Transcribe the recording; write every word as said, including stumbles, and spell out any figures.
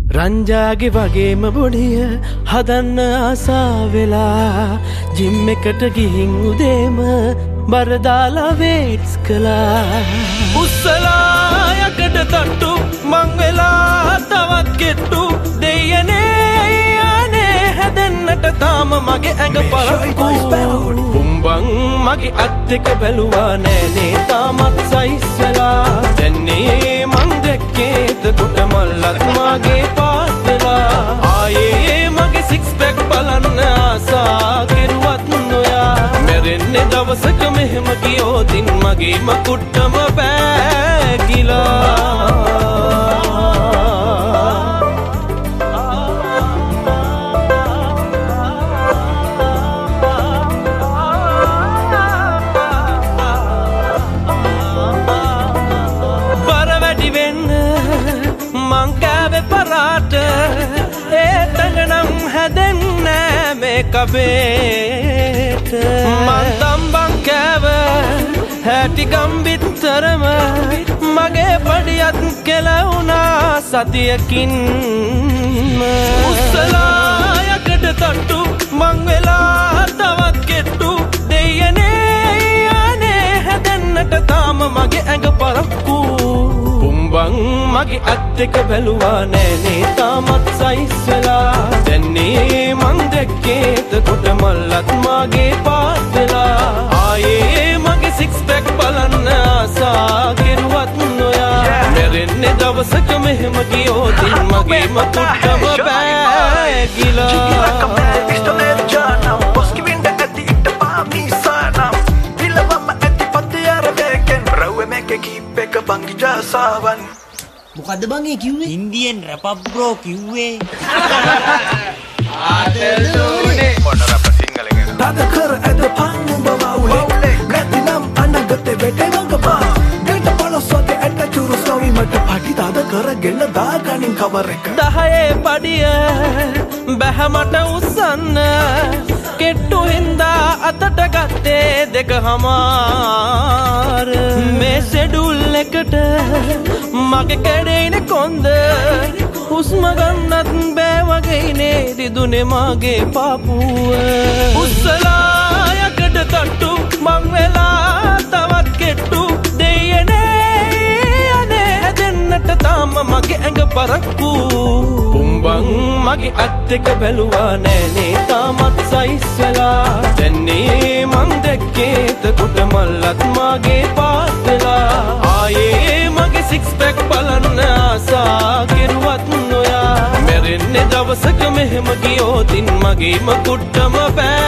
රංජාගේ වගේම බොඩිය හදන්න ආසා වෙලා ජිම් එකට ගිහින් උදේම බර දාලා වේට්ස් කළා. උස්සලා යකඩ තට්ටු මං වෙලා තවත් කෙට්ටු දෙයනේ යන්නේ හැදෙන්නට තාම මගේ ඇඟ පරක්කු. පුම්බන් මගේ අත් එක බැලුවා නෑනේ තාමත් සයිස් වෙලා. දැන්නේ මං දැක්කේ එතකොට මල්ලත් මගේ පාස් වෙලා. ආයේ මගේ සික්ස් පැක් බලන්න ආසා කෙරුවත් නොයා. මැරෙන්නේ දවසක මෙහෙම ගියෝතින් මගේ මකුට්ටම පෑගිලා. කබේට මන් තම්බන් කෑව හැටි ගම්බිත්තරම මගේ පඩියත් කෙලවුණා සතියකින්. උස්සලා යකඩ තට්ටු මං වෙලා තවත් කෙට්ටු දෙයනේ යන්නේ හැදෙන්නට තාම මගේ ඇඟ පරක්කු. පුම්බන් මගේ අත් එක බැලුවා නෑනේ තාමත් සයිස් වෙලා. දැන්නේ මං දැක්කේ එතකොට මල්ලත් මගේ පාස් වෙලා. ආයේ මගේ සික්ස් පැක් බලන්න ආසා කෙරුවත් නොයා. මැරෙන්නේ දවසක මෙහෙම ගියෝතින් මගේ මකුට්ටම පෑගිලා. මොකද්ද බං ඒ කිව්වේ? ඉන්දියන් රැප් බ්‍රෝ කිව්වේ. ආදලෝනේ මොන රැප් සිංහලෙන් එන. දාද කර ඇද පන් බවවුලේ. නැතිනම් අනගතේ වෙටේ වංගපා. ගෙට පොලොස් වගේ ඇට චුරු ස්ටෝරි මට පටි දාද කරගෙන දාගනින් කවර් එක. දහයේ පඩිය බැහැ මට උස්සන්න. කෙට්ටු හින්දා අතට ගත්තේ දෙක හමාර. මේ ෂෙඩුල් එකට මගේ කැඩෙයිනේ කොන්ද. හුස්ම ගන්නත් බෑ වගේනේ රිදුනේ මගේ පාපුව. උස්සලා යකඩ තට්ටු මං වෙලා තවත් කෙට්ටු දෙයනේ යන්නේ හැදෙන්නට තාම මගේ ඇඟ පරක්කු. පුම්බන් මගේ අත් එක බැලුවා නෑනේ තාමත් සයිස් වෙලා. දැන්නේ මං දැක්කේ එතකොට මල්ලත් මගේ පාස් වෙලා. ආයේ මගේ සික්ස් පැක් බලන්න ආසා කෙරුවත් නොයා. මැරෙන්නේ දවසක මෙහෙම ගියෝතින් මගේ මකුට්ටම පෑ